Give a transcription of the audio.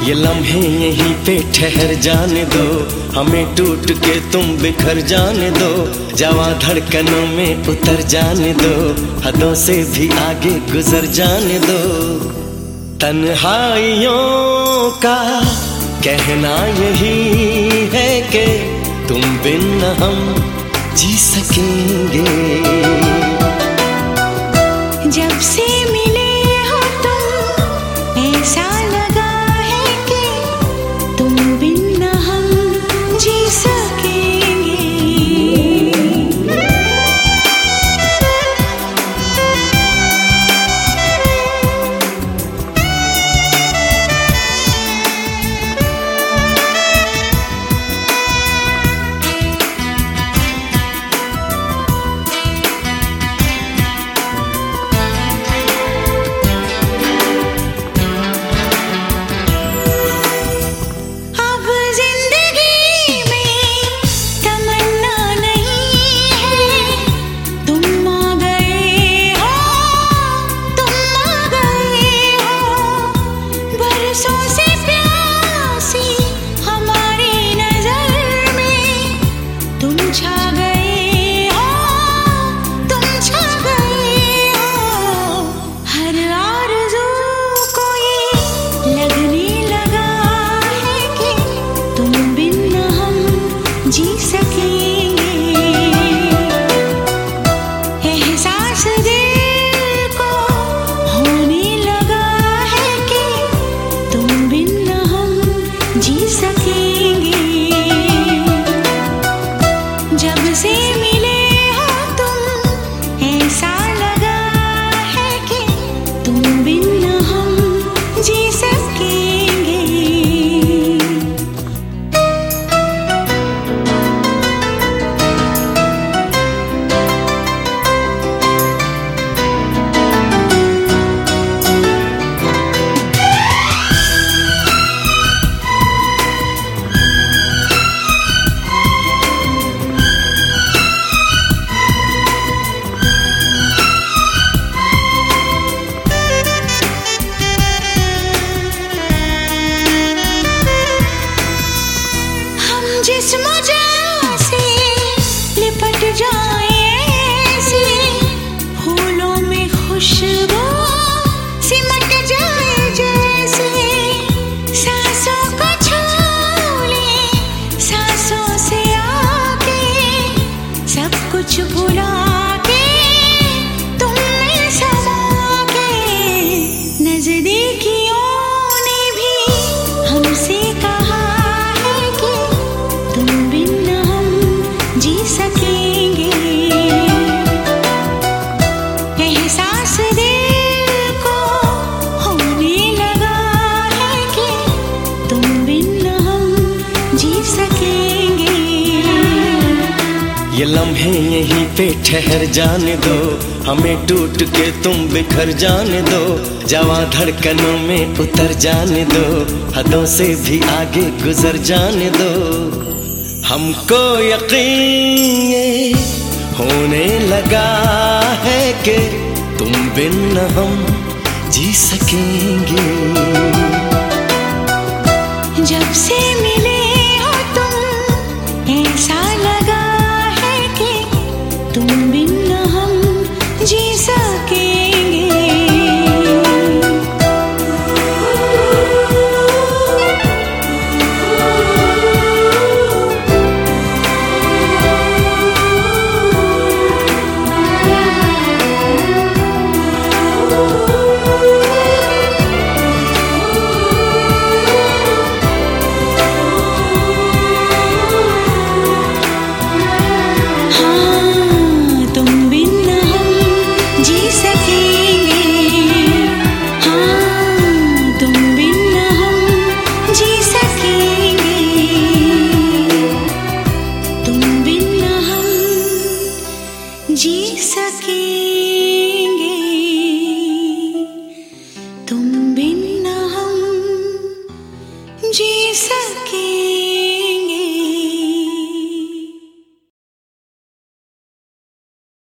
ये लम्हे यहीं पे ठहर जाने दो, हमें टूट के तुम बिखर जाने दो, जवां धड़कनों में उतर जाने दो, हदों से भी आगे गुजर जाने दो। तन्हाइयों का कहना यही है कि तुम बिन हम जी सकेंगे। जब से मिले हो तुम ऐसा लगा है कि तुम बिन हम जी सकेंगे। जी सकेंगे एहसास दिल को होने लगा है कि तुम बिन हम जी सकेंगे। जब से मिले हो तुम ऐसा लगा है कि तुम बिन हम जी सकेंगे। जिस मजा से लिपट जाए ऐसे फूलों में खुशबू सिमट जाए जैसे सांसों को छू ले सांसों से आके सब कुछ भुला के तुम में समा के नजदीकियों ने भी हमसे कहा जी सकेंगे। एहसास दिल को होने लगा है कि तुम बिन हम जी सकेंगे। ये लम्हे यहीं पे ठहर जाने दो, हमें टूट के तुम बिखर जाने दो, जवां धड़कनों में उतर जाने दो, हदों से भी आगे गुजर जाने दो। हमको यकीन ये होने लगा है कि तुम बिन हम जी सकेंगे। जब से मिले हो तुम ऐसा लगा है कि तुम बिन हम जी सकेंगे। जी सकेंगे तुम बिन हम जी सकेंगे।